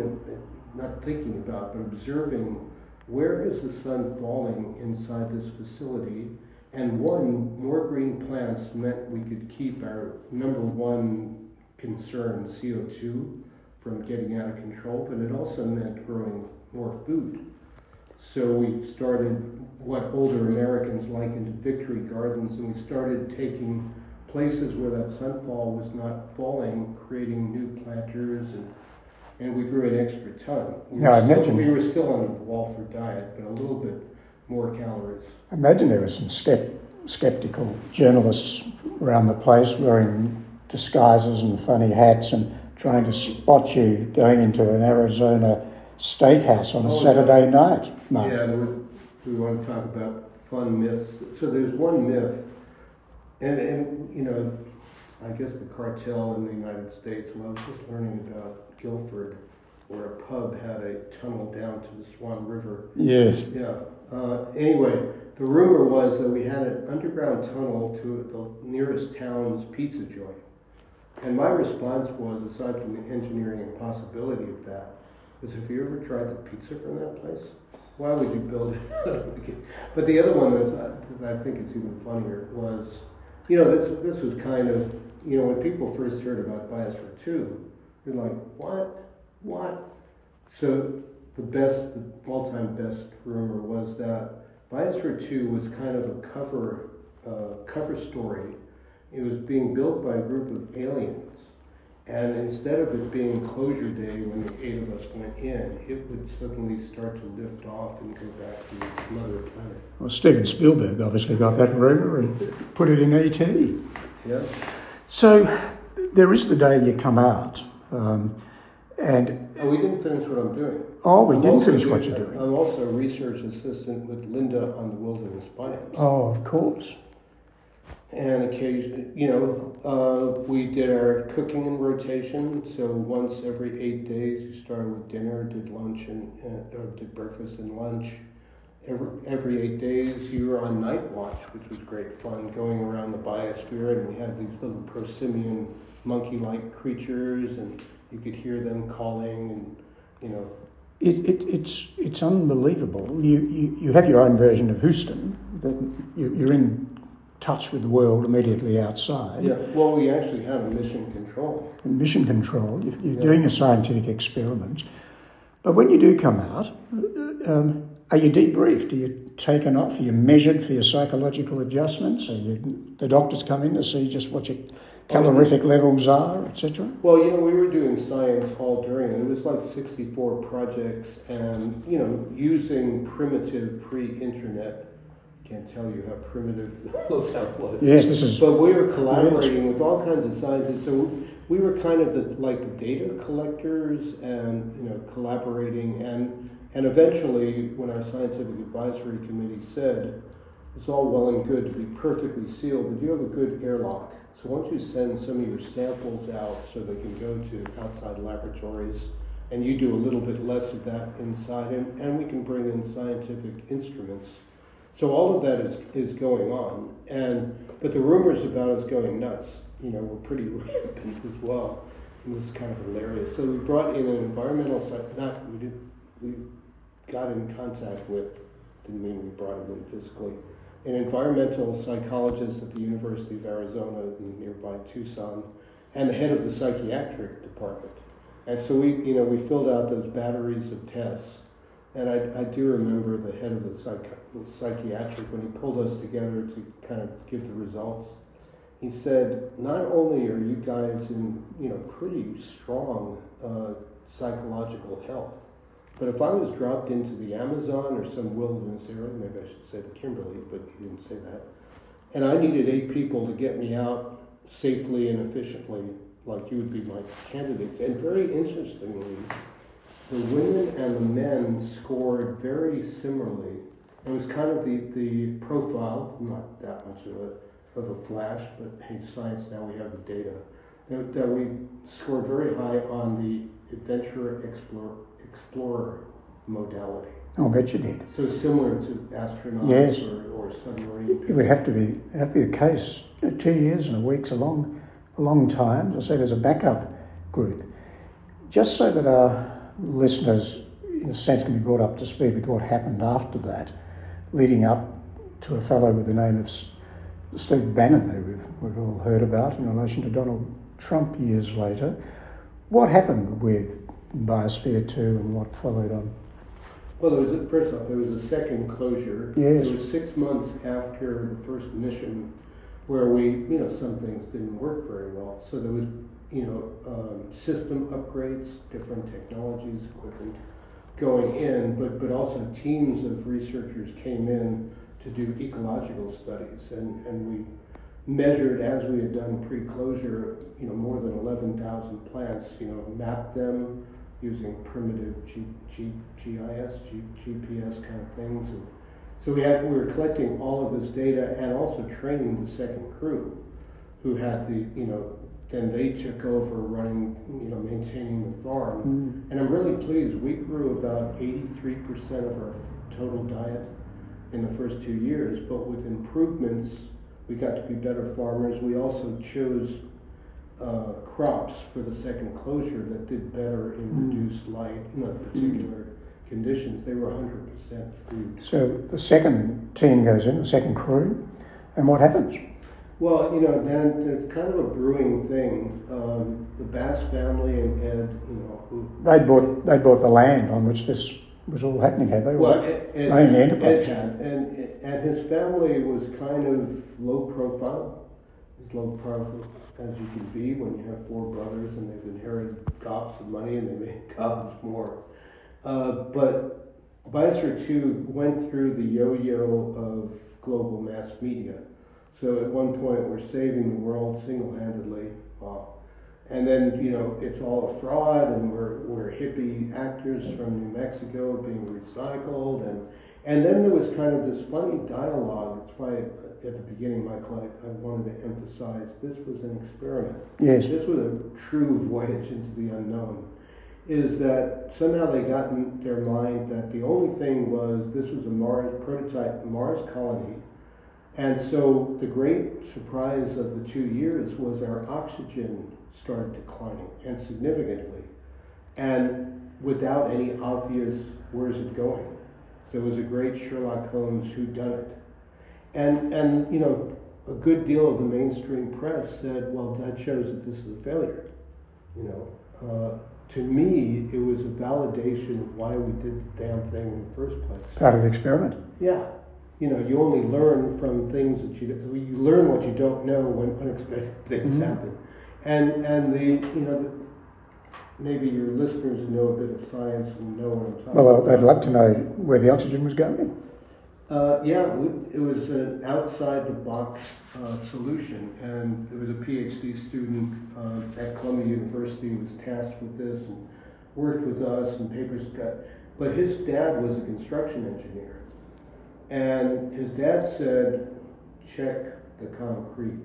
observing where is the sun falling inside this facility. And more green plants meant we could keep our number one concern, CO2, from getting out of control, but it also meant growing more food. So we started what older Americans likened to victory gardens, and we started taking places where that sunfall was not falling, creating new planters, and we grew an extra ton. We were still on a Walford diet, but a little bit more calories. I imagine there were some skeptical journalists around the place wearing disguises and funny hats and trying to spot you going into an Arizona steakhouse on a Saturday night, Mark. Yeah, we want to talk about fun myths. So there's one myth, and you know, I guess the cartel in the United States, well, I was just learning about Guilford, where a pub had a tunnel down to the Swan River. Yes. Yeah. Anyway, the rumor was that we had an underground tunnel to the nearest town's pizza joint. And my response was, aside from the engineering impossibility of that, was, have you ever tried the pizza from that place? Why would you build it? But the other one that I think is even funnier was, you know, this was kind of, you know, when people first heard about Biosphere 2, they're like, what? So the all-time best rumor was that Biosphere 2 was kind of a cover story. It was being built by a group of aliens. And instead of it being closure day when the 8 of us went in, it would suddenly start to lift off and go back to some other planet. Well, Steven Spielberg obviously got that rumor and put it in E.T. Yeah. So there is the day you come out, and... Oh, we didn't finish what I'm doing. Oh, we didn't finish what you're doing. I'm also a research assistant with Linda on the Wilderness Biomes. Oh, of course. And occasionally, you know, we did our cooking in rotation. So once every 8 days, you started with dinner, did lunch or did breakfast and lunch. Every 8 days, you were on night watch, which was great fun, going around the biosphere, and we had these little prosimian monkey-like creatures, and you could hear them calling, and you know. It's unbelievable. You have your own version of Houston. That you're in touch with the world immediately outside. Yeah, well, we actually have a mission control. Mission control. You're doing a scientific experiment. But when you do come out, are you debriefed? Are you taken off? Are you measured for your psychological adjustments? The doctors come in to see just what your calorific levels are, etc.? Well, you know, we were doing science all during it. It was like 64 projects and, you know, using primitive pre-internet. Can't tell you how primitive that was. Yes, this is... But we were collaborating with all kinds of scientists. So we were kind of the data collectors and, you know, collaborating. And eventually, when our scientific advisory committee said, it's all well and good to be perfectly sealed, but you have a good airlock. So why don't you send some of your samples out so they can go to outside laboratories, and you do a little bit less of that inside, and we can bring in scientific instruments. So all of that is going on, but the rumors about us going nuts, you know, were pretty rampant as well. And this is kind of hilarious. So we brought in an environmental we got in contact with, didn't mean we brought him in physically, an environmental psychologist at the University of Arizona in nearby Tucson, and the head of the psychiatric department. And so we filled out those batteries of tests. And I do remember the head of the psychiatric, when he pulled us together to kind of give the results, he said, not only are you guys in, you know, pretty strong psychological health, but if I was dropped into the Amazon or some wilderness area, maybe I should say the Kimberley, but he didn't say that, and I needed 8 people to get me out safely and efficiently, like you would be my candidate. And very interestingly, the women and the men scored very similarly. It was kind of the profile, not that much of a flash, but hey, science, now we have the data, that we scored very high on the adventurer explorer modality. I'll bet you did. So similar to astronauts, yes. or submarine. It would have to be the case. 2 years and a week's a long time. As I say, there's a backup group. Just so that our listeners, in a sense, can be brought up to speed with what happened after that, leading up to a fellow with the name of Steve Bannon, who we've all heard about in relation to Donald Trump years later. What happened with Biosphere 2 and what followed on? Well, first off, there was a second closure. Yes. It was 6 months after the first mission where some things didn't work very well. So there was, system upgrades, different technologies, equipment going in, but also teams of researchers came in to do ecological studies, and we measured, as we had done pre-closure, more than 11,000 plants, mapped them using primitive GPS kind of things, So we were collecting all of his data and also training the second crew, who had then they took over running, maintaining the farm. And I'm really pleased. We grew about 83% of our total diet in the first 2 years, but with improvements, we got to be better farmers. We also chose crops for the second closure that did better in reduced light, particular conditions. They were 100% food. So the second team goes in, the second crew, and what happens? Well, then there's kind of a brewing thing. The Bass family and Ed, who They bought the land on which this was all happening, had they? well, Ed, the enterprise. and his family was kind of low profile, as low profile as you can be when you have 4 brothers and they've inherited gobs of money and they made gobs more. But Biosphere 2 went through the yo-yo of global mass media. So at one point we're saving the world single-handedly, and then it's all a fraud, and we're hippie actors from New Mexico being recycled, and then there was kind of this funny dialogue. That's why at the beginning, Michael, I wanted to emphasize this was an experiment. Yes. This was a true voyage into the unknown. Is that somehow they got in their mind that the only thing was this was a prototype Mars colony. And so the great surprise of the 2 years was our oxygen started declining, and significantly, and without any obvious where's it going. So it was a great Sherlock Holmes whodunit. And a good deal of the mainstream press said, well, that shows that this is a failure. To me, it was a validation of why we did the damn thing in the first place. Part of the experiment. Yeah. You only learn from things that you learn what you don't know when unexpected things happen. And maybe your listeners know a bit of science and know what I'm talking about. Well, they'd love to know where the oxygen was going. It was an outside-the-box solution, and there was a PhD student at Columbia University who was tasked with this and worked with us, and papers got. But his dad was a construction engineer, and his dad said, "Check the concrete."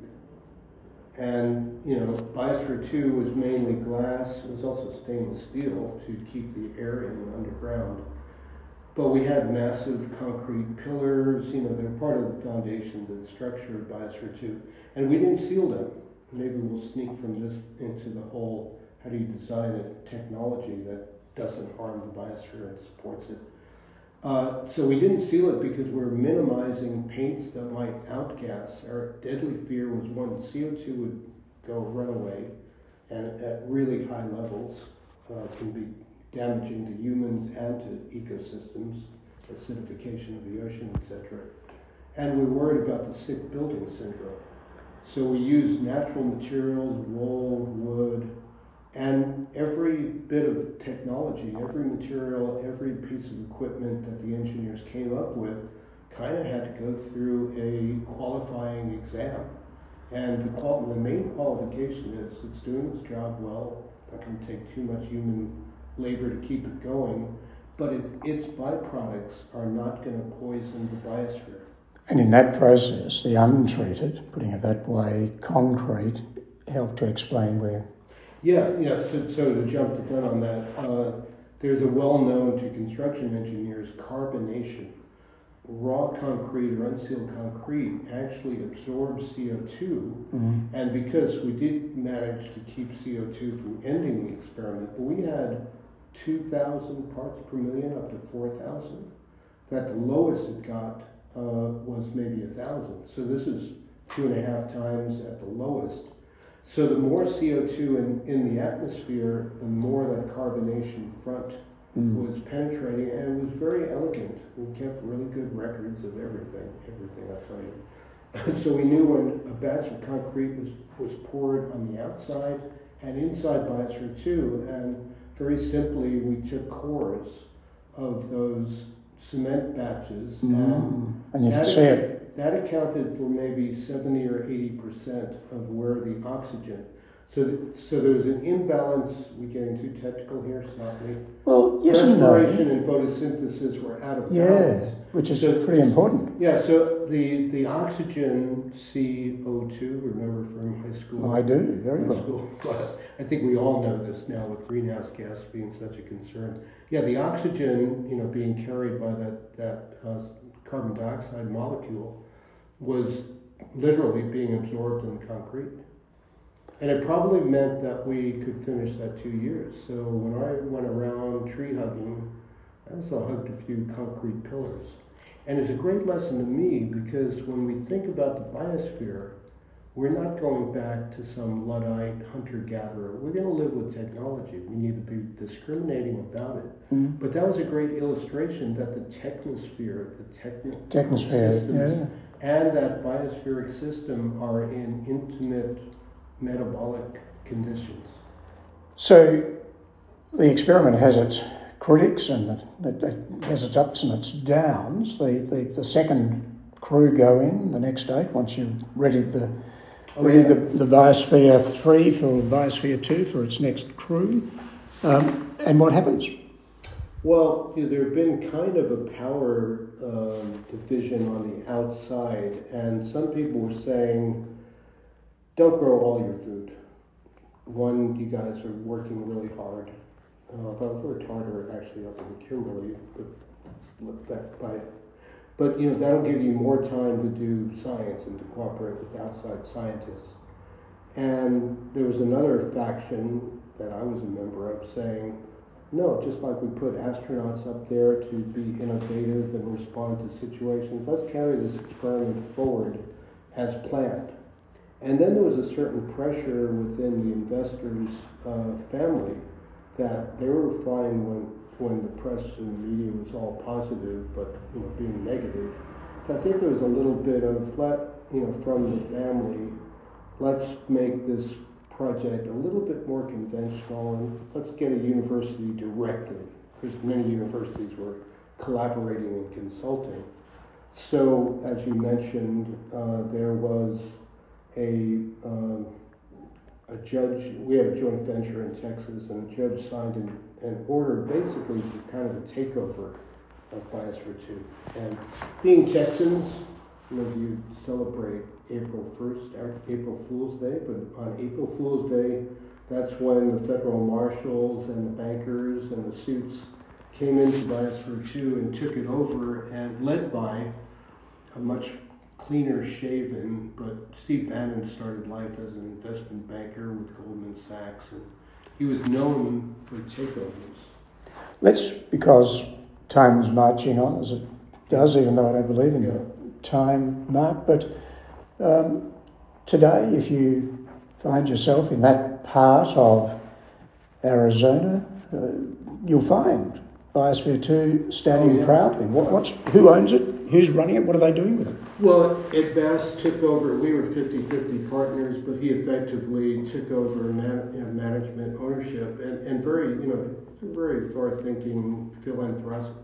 And Biosphere 2 was mainly glass. It was also stainless steel to keep the air in underground. But we had massive concrete pillars, they're part of the foundation, the structure of Biosphere 2. And we didn't seal them. Maybe we'll sneak from this into the whole, how do you design a technology that doesn't harm the biosphere and supports it. So we didn't seal it because we're minimizing paints that might outgas. Our deadly fear was when CO2 would run away, and at really high levels can be damaging to humans and to ecosystems, acidification of the ocean, etc. And we worried about the sick building syndrome. So we used natural materials, wool, wood, and every bit of technology, every material, every piece of equipment that the engineers came up with kind of had to go through a qualifying exam. And the main qualification is it's doing its job well, not going to take too much human labor to keep it going, but its byproducts are not going to poison the biosphere. And in that process, the untreated, putting it that way, concrete, helped to explain where. So to jump the gun on that, there's a well-known to construction engineers carbonation. Raw concrete or unsealed concrete actually absorbs CO2, and because we did manage to keep CO2 from ending the experiment, we had 2,000 parts per million up to 4,000. That the lowest it got was maybe 1,000. So this is 2.5 times at the lowest. So the more CO2 in the atmosphere, the more that carbonation front was penetrating, and it was very elegant. We kept really good records of everything, I'll tell you. So we knew when a batch of concrete was poured on the outside and inside Biosphere 2, and very simply we took cores of those cement batches, and you can see it. That accounted for maybe 70 or 80% of where the oxygen. So there's an imbalance. We getting too technical here? Stop me. Well, yes and no. Respiration and photosynthesis were out of balance. Yeah, which is pretty important. Yeah, so the oxygen CO2, remember from high school? I do, very well. I think we all know this now with greenhouse gas being such a concern. Yeah, the oxygen, being carried by that carbon dioxide molecule was literally being absorbed in the concrete. And it probably meant that we could finish that 2 years. So when I went around tree hugging, I also hugged a few concrete pillars. And it's a great lesson to me because when we think about the biosphere, we're not going back to some Luddite hunter-gatherer. We're going to live with technology. We need to be discriminating about it. Mm. But that was a great illustration that the technosphere, technosphere, systems, and that biospheric system are in intimate metabolic conditions. So the experiment has its critics and it has its ups and its downs. The second crew go in the next day once you've ready the Biosphere 3 for Biosphere 2 for its next crew. And what happens? Well, there have been kind of a power division on the outside, and some people were saying, don't grow all your food. One, you guys are working really hard. Although it's worked harder actually up in Kimberley, but let that by. But that'll give you more time to do science and to cooperate with outside scientists. And there was another faction that I was a member of saying, no, just like we put astronauts up there to be innovative and respond to situations, let's carry this experiment forward as planned. And then there was a certain pressure within the investors' family that they were fine when the press and the media was all positive, but being negative. So I think there was a little bit of from the family, let's make this project a little bit more conventional and let's get a university directly, because many universities were collaborating and consulting. So as you mentioned, there was a judge, we had a joint venture in Texas, and a judge signed an order basically for kind of a takeover of Biosphere 2. And being Texans, you celebrate April 1st, April Fool's Day, but on April Fool's Day, that's when the federal marshals and the bankers and the suits came into Biosphere 2 and took it over, and led by a much cleaner shaven, but Steve Bannon started life as an investment banker with Goldman Sachs, and he was known for takeovers. Because time's marching on as it does, even though I don't believe in time, Mark, but today, if you find yourself in that part of Arizona, you'll find Biosphere 2 standing proudly. Who owns it? Who's running it? What are they doing with it? Well, Ed Bass took over. We were 50-50 partners, but he effectively took over management ownership and very, very far-thinking philanthropist,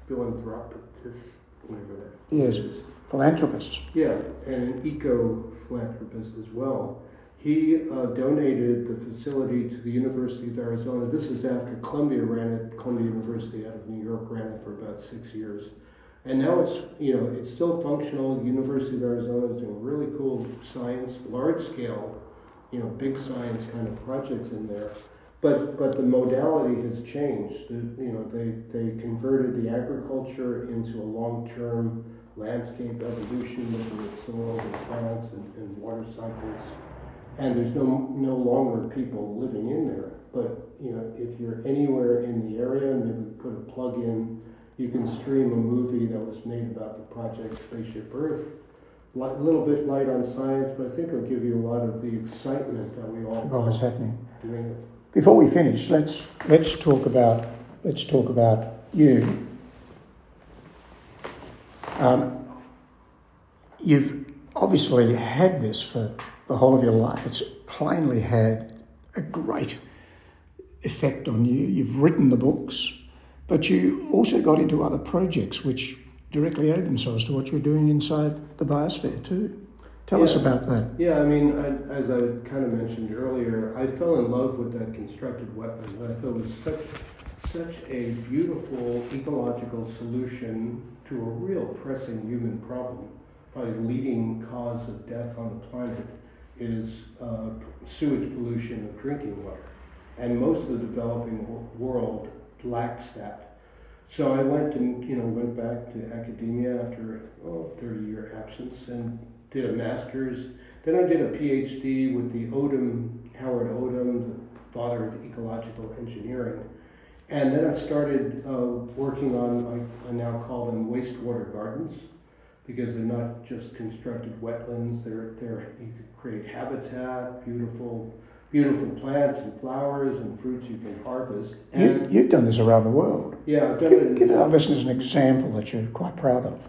whatever that is. Yes, philanthropist. Yeah, and an eco-philanthropist as well. He donated the facility to the University of Arizona. This is after Columbia ran it. Columbia University out of New York ran it for about 6 years. And now it's still functional. University of Arizona is doing really cool science, large scale, big science kind of projects in there. But the modality has changed. They converted the agriculture into a long-term landscape evolution, looking at soils and plants and water cycles. And there's no longer people living in there. But if you're anywhere in the area, maybe put a plug in, you can stream a movie that was made about the project Spaceship Earth. A little bit light on science, but I think it'll give you a lot of the excitement that we all what is happening doing it. Before we finish, let's talk about you. You've obviously had this for the whole of your life. It's plainly had a great effect on you. You've written the books, but you also got into other projects which directly owed themselves to what you're doing inside the biosphere too. Tell us about that. Yeah, I mean, as I kind of mentioned earlier, I fell in love with that constructed wetland. I thought it was such a beautiful ecological solution to a real pressing human problem. Probably the leading cause of death on the planet is sewage pollution of drinking water. And most of the developing world lacks that. So I went back to academia after a 30-year absence and did a master's. Then I did a PhD with the Howard Odum, the father of ecological engineering. And then I started working on, I now call them wastewater gardens, because they're not just constructed wetlands, you can create habitat, beautiful plants and flowers and fruits you can harvest. And You've done this around the world. Yeah, I've done it. Give our listeners an example that you're quite proud of.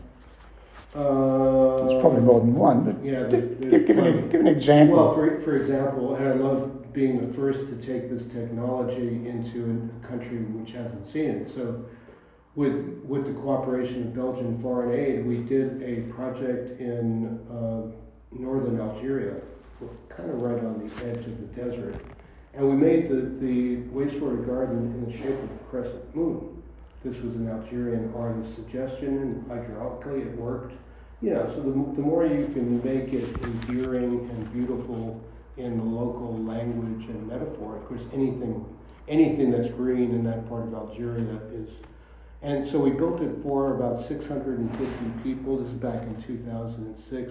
There's probably more than one, but yeah, give an example. Well, for example, and I love being the first to take this technology into a country which hasn't seen it. So with the cooperation of Belgian Foreign Aid, we did a project in northern Algeria, kind of right on the edge of the desert. And we made the wastewater garden in the shape of a crescent moon. This was an Algerian artist's suggestion, and hydraulically it worked. So the more you can make it endearing and beautiful in the local language and metaphor, of course, anything that's green in that part of Algeria is. And so we built it for about 650 people. This is back in 2006.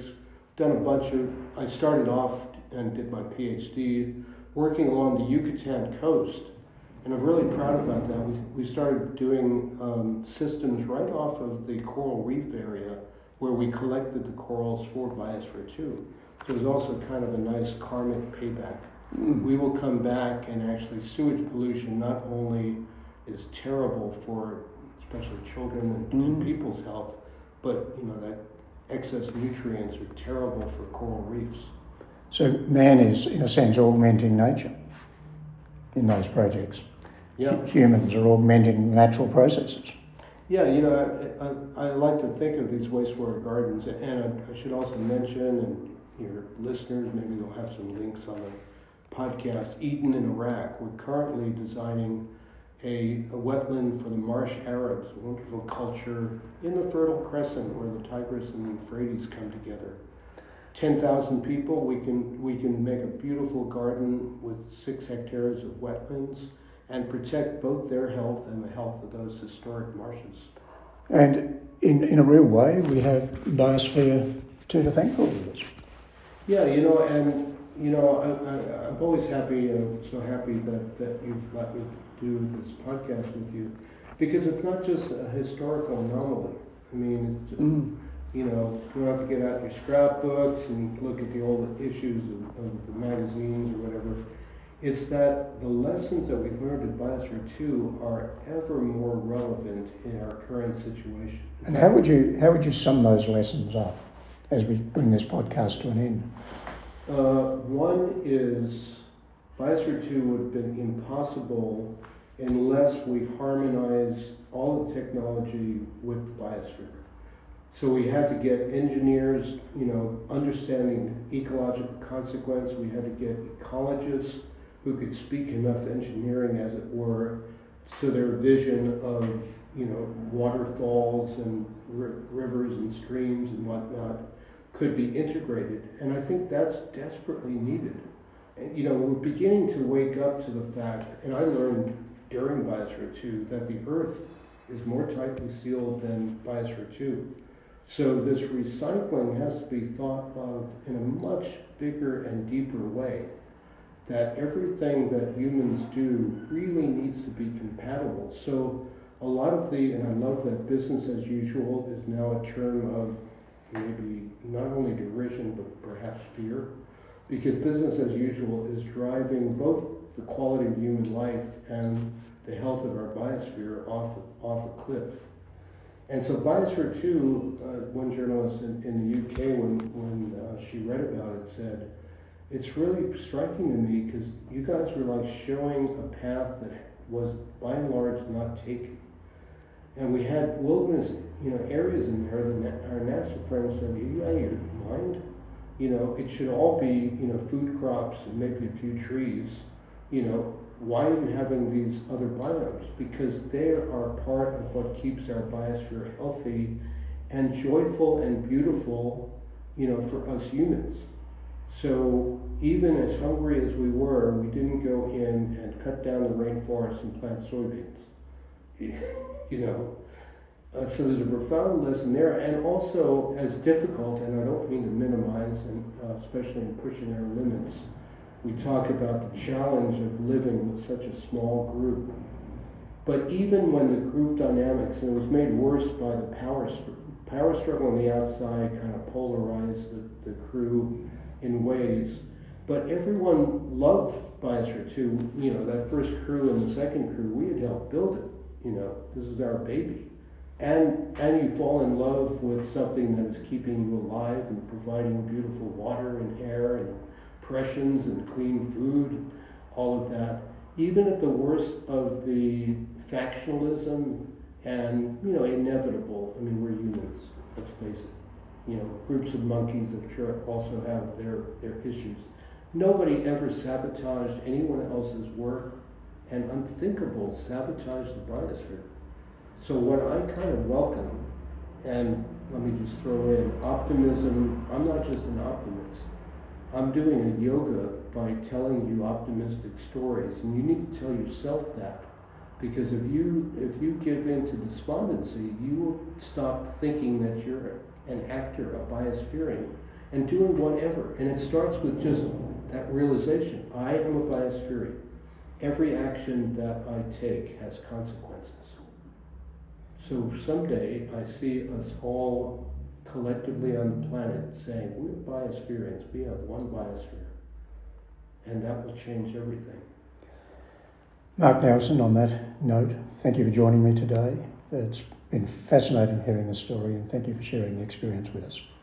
I started off and did my PhD working along the Yucatan coast. And I'm really proud about that. We started doing systems right off of the coral reef area where we collected the corals for Biosphere 2. So there's also kind of a nice karmic payback. We will come back, and actually sewage pollution not only is terrible for especially children and people's health, but that excess nutrients are terrible for coral reefs. So man is, in a sense, augmenting nature in those projects. Yeah. Humans are augmenting natural processes. Yeah, I like to think of these wastewater gardens, and I should also mention, and your listeners, maybe they'll have some links on the podcast, Eden in Iraq. We're currently designing a wetland for the Marsh Arabs, a wonderful culture in the Fertile Crescent where the Tigris and the Euphrates come together. 10,000 people, we can make a beautiful garden with 6 hectares of wetlands and protect both their health and the health of those historic marshes. And in a real way, we have Biosphere 2 to thank for all of this. Yeah, I'm always happy, so happy that you've let me do this podcast with you, because it's not just a historical anomaly. I mean, you don't have to get out your scrapbooks and look at the old issues of the magazines or whatever. It's that the lessons that we learned at Biosphere 2 are ever more relevant in our current situation. And how would you sum those lessons up as we bring this podcast to an end? One is Biosphere 2 would have been impossible unless we harmonized all the technology with Biosphere. So we had to get engineers, understanding ecological consequence. We had to get ecologists who could speak enough engineering, as it were, so their vision of, waterfalls and rivers and streams and whatnot could be integrated. And I think that's desperately needed. And, we're beginning to wake up to the fact, and I learned during Biosphere 2, that the Earth is more tightly sealed than Biosphere 2. So this recycling has to be thought of in a much bigger and deeper way. That everything that humans do really needs to be compatible. So a lot of and I love that business as usual is now a term of maybe not only derision, but perhaps fear. Because business as usual is driving both the quality of human life and the health of our biosphere off a cliff. And so Biosphere 2, one journalist in the UK, when she read about it, said, it's really striking to me because you guys were like showing a path that was by and large not taken. And we had wilderness, areas in there that our NASA friends said, are you out of your mind? It should all be, food crops and maybe a few trees. Why are you having these other biomes? Because they are part of what keeps our biosphere healthy and joyful and beautiful, for us humans. So even as hungry as we were, we didn't go in and cut down the rainforest and plant soybeans. So there's a profound lesson there, and also as difficult, and I don't mean to minimize, and especially in pushing our limits, we talk about the challenge of living with such a small group. But even when the group dynamics, and it was made worse by the power struggle on the outside kind of polarized the crew in ways, but everyone loved Biosphere 2. That first crew and the second crew, we had helped build it. This is our baby. And you fall in love with something that is keeping you alive and providing beautiful water and air and impressions and clean food, all of that. Even at the worst of the factionalism and, inevitable, we're humans, let's face it. Groups of monkeys, I'm sure, also have their issues. Nobody ever sabotaged anyone else's work, and unthinkable sabotaged the biosphere. So what I kind of welcome, and let me just throw in optimism. I'm not just an optimist. I'm doing a yoga by telling you optimistic stories, and you need to tell yourself that, because if you give in to despondency, you will stop thinking that you're an actor, a biospherean, and doing whatever. And it starts with just that realization: I am a biospherean. Every action that I take has consequences. So someday I see us all collectively on the planet saying, we're biosphereans, we have one biosphere. And that will change everything. Mark Nelson, on that note, thank you for joining me today. It's been fascinating hearing the story, and thank you for sharing the experience with us.